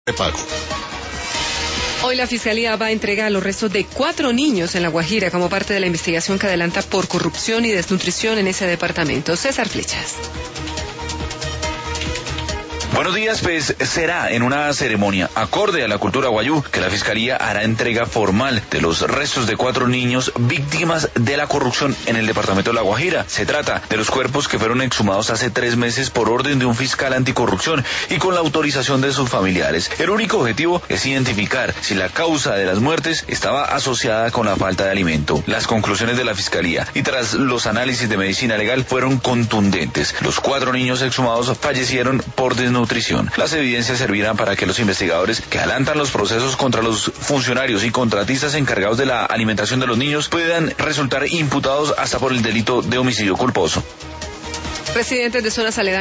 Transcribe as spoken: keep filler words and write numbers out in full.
de pago. Hoy la Fiscalía va a entregar los restos de cuatro niños en La Guajira como parte de la investigación que adelanta por corrupción y desnutrición en ese departamento. César Flechas. Buenos días, pues será en una ceremonia acorde a la cultura guayú que la Fiscalía hará entrega formal de los restos de cuatro niños víctimas de la corrupción en el departamento de La Guajira. Se trata de los cuerpos que fueron exhumados hace tres meses por orden de un fiscal anticorrupción y con la autorización de sus familiares. El único objetivo es identificar si la causa de las muertes estaba asociada con la falta de alimento. Las conclusiones de la Fiscalía y tras los análisis de medicina legal fueron contundentes. Los cuatro niños exhumados fallecieron por desnutrición. Las evidencias servirán para que los investigadores que adelantan los procesos contra los funcionarios y contratistas encargados de la alimentación de los niños puedan resultar imputados hasta por el delito de homicidio culposo. Residentes de zonas aledañas